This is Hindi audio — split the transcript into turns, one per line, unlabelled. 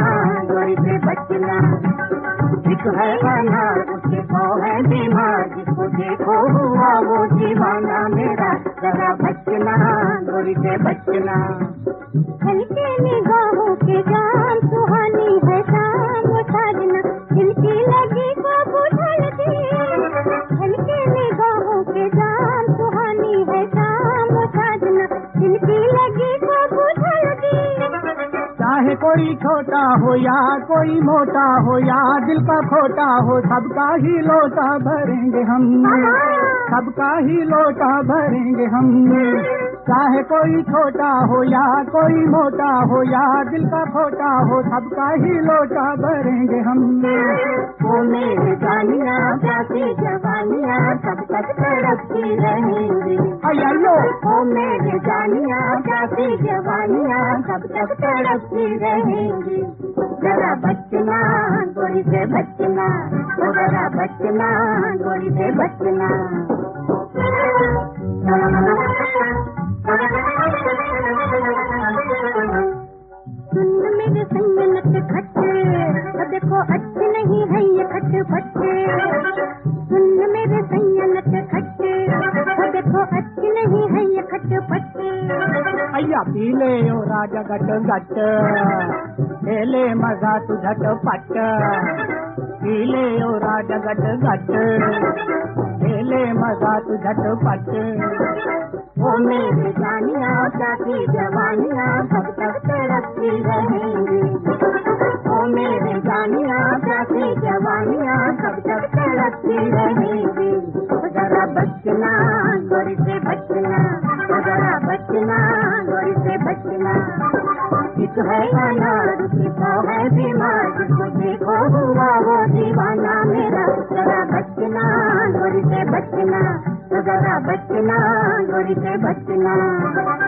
गोरी से बचना। एक है अनार उसके सौ है बीमार, जिसको देखो हुआ वो दीवाना मेरा, जरा बचना गोरी से बचना। हल्के निगाहों के जान सुहानी है शाम साजना, दिल की लगी को बुझल दी। हल्के निगाहों के जान सुहानी है शाम साजना, दिल की लगी को बुझल दी।
चाहे कोई छोटा हो या कोई मोटा हो या दिल का खोटा हो, सबका ही लोटा भरेंगे हम, सबका ही लोटा भरेंगे हम। चाहे कोई छोटा हो या कोई मोटा हो या दिल का खोटा हो, सबका ही लोटा भरेंगे हम।
ओ मेरी जानिया प्यासी जवानियाँ सब तक तड़पती रहेंगी।
अयो
ओ मेरी जानिया प्यासी जवानियाँ सब तक तड़पती रहेंगी। जरा बचना गोरी से बचना, ओ जरा बचना गोरी से बचना। सुन मेरे संगनत खट्टे, देखो अच्छे नहीं है ये खटपटे। सुन मेरे संगनत खट्टे, देखो अच्छे नहीं है ये खटपटे।
अय्या पीले ओ राजा गट गट, खेले मजा तू झटपट। पीले ओ राजा गट गट, खेले मजा तू झटपट।
ओ मेरी जानिया प्यासी जवानियाँ सब तक तड़पती रहेंगी। ओ मेरी जानिया प्यासी जवानियाँ सब तक तड़पती रहेंगी। जरा बचना गोरी से बचना, जरा बचना गोरी से बचना। एक है अनार उसकी सौ है बीमार, जिसको देखो हुआ वो दीवाना मेरा, जरा बचना गोरी से बचना, जरा बचना गोरी से बचना।